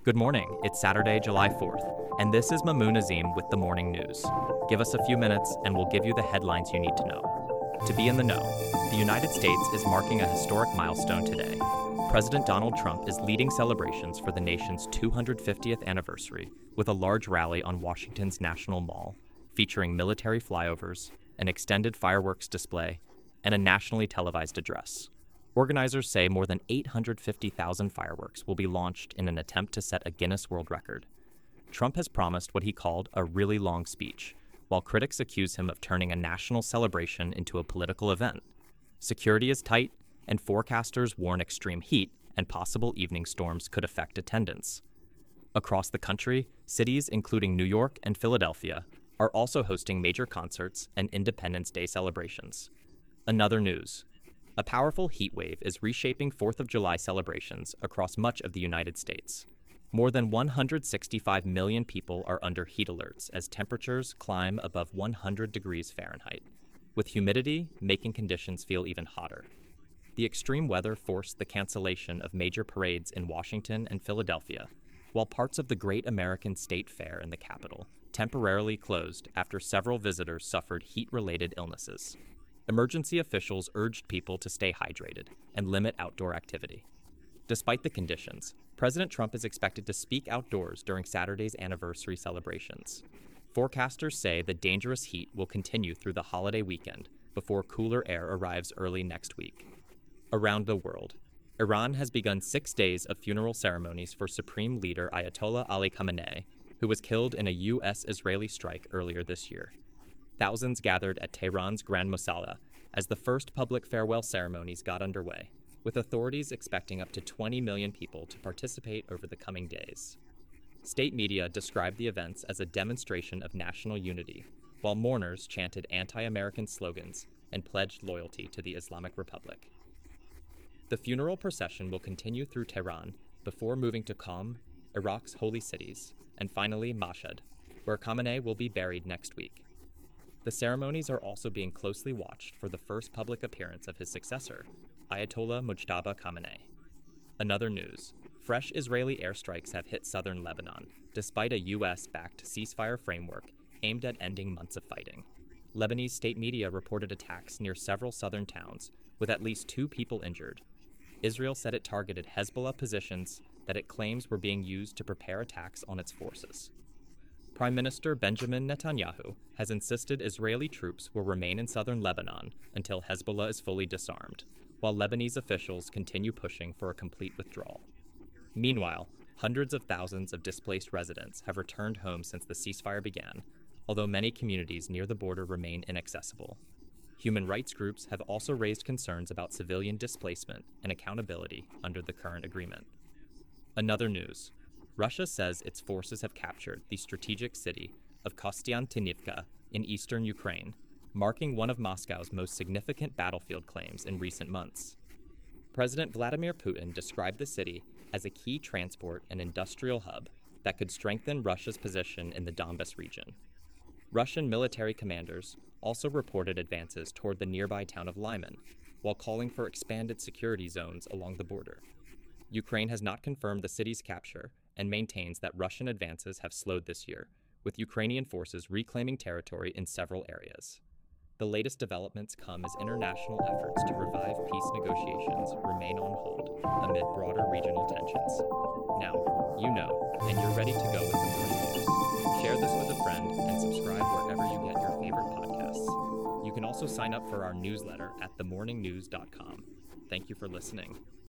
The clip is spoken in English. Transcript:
Good morning. It's Saturday, July 4th, and this is Mamoon Azim with the Morning News. Give us a few minutes and we'll give you the headlines you need to know. To be in the know, the United States is marking a historic milestone today. President Donald Trump is leading celebrations for the nation's 250th anniversary with a large rally on Washington's National Mall, featuring military flyovers, an extended fireworks display, and a nationally televised address. Organizers say more than 850,000 fireworks will be launched in an attempt to set a Guinness World Record. Trump has promised what he called a really long speech, while critics accuse him of turning a national celebration into a political event. Security is tight, and forecasters warn extreme heat and possible evening storms could affect attendance. Across the country, cities including New York and Philadelphia are also hosting major concerts and Independence Day celebrations. Another news. A powerful heat wave is reshaping 4th of July celebrations across much of the United States. More than 165 million people are under heat alerts as temperatures climb above 100 degrees Fahrenheit, with humidity making conditions feel even hotter. The extreme weather forced the cancellation of major parades in Washington and Philadelphia, while parts of the Great American State Fair in the capital temporarily closed after several visitors suffered heat-related illnesses. Emergency officials urged people to stay hydrated and limit outdoor activity. Despite the conditions, President Trump is expected to speak outdoors during Saturday's anniversary celebrations. Forecasters say the dangerous heat will continue through the holiday weekend before cooler air arrives early next week. Around the world, Iran has begun 6 days of funeral ceremonies for Supreme Leader Ayatollah Ali Khamenei, who was killed in a U.S.-Israeli strike earlier this year. Thousands gathered at Tehran's Grand Mosalla as the first public farewell ceremonies got underway, with authorities expecting up to 20 million people to participate over the coming days. State media described the events as a demonstration of national unity, while mourners chanted anti-American slogans and pledged loyalty to the Islamic Republic. The funeral procession will continue through Tehran before moving to Qom, Iraq's holy cities, and finally Mashhad, where Khamenei will be buried next week. The ceremonies are also being closely watched for the first public appearance of his successor, Ayatollah Mujtaba Khamenei. Another news, fresh Israeli airstrikes have hit southern Lebanon, despite a U.S.-backed ceasefire framework aimed at ending months of fighting. Lebanese state media reported attacks near several southern towns, with at least 2 people injured. Israel said it targeted Hezbollah positions that it claims were being used to prepare attacks on its forces. Prime Minister Benjamin Netanyahu has insisted Israeli troops will remain in southern Lebanon until Hezbollah is fully disarmed, while Lebanese officials continue pushing for a complete withdrawal. Meanwhile, hundreds of thousands of displaced residents have returned home since the ceasefire began, although many communities near the border remain inaccessible. Human rights groups have also raised concerns about civilian displacement and accountability under the current agreement. Another news. Russia says its forces have captured the strategic city of Kostiantynivka in eastern Ukraine, marking one of Moscow's most significant battlefield claims in recent months. President Vladimir Putin described the city as a key transport and industrial hub that could strengthen Russia's position in the Donbas region. Russian military commanders also reported advances toward the nearby town of Lyman, while calling for expanded security zones along the border. Ukraine has not confirmed the city's capture and maintains that Russian advances have slowed this year, with Ukrainian forces reclaiming territory in several areas. The latest developments come as international efforts to revive peace negotiations remain on hold amid broader regional tensions. Now, you know, and you're ready to go with the morning news. Share this with a friend and subscribe wherever you get your favorite podcasts. You can also sign up for our newsletter at themorningnews.com. Thank you for listening.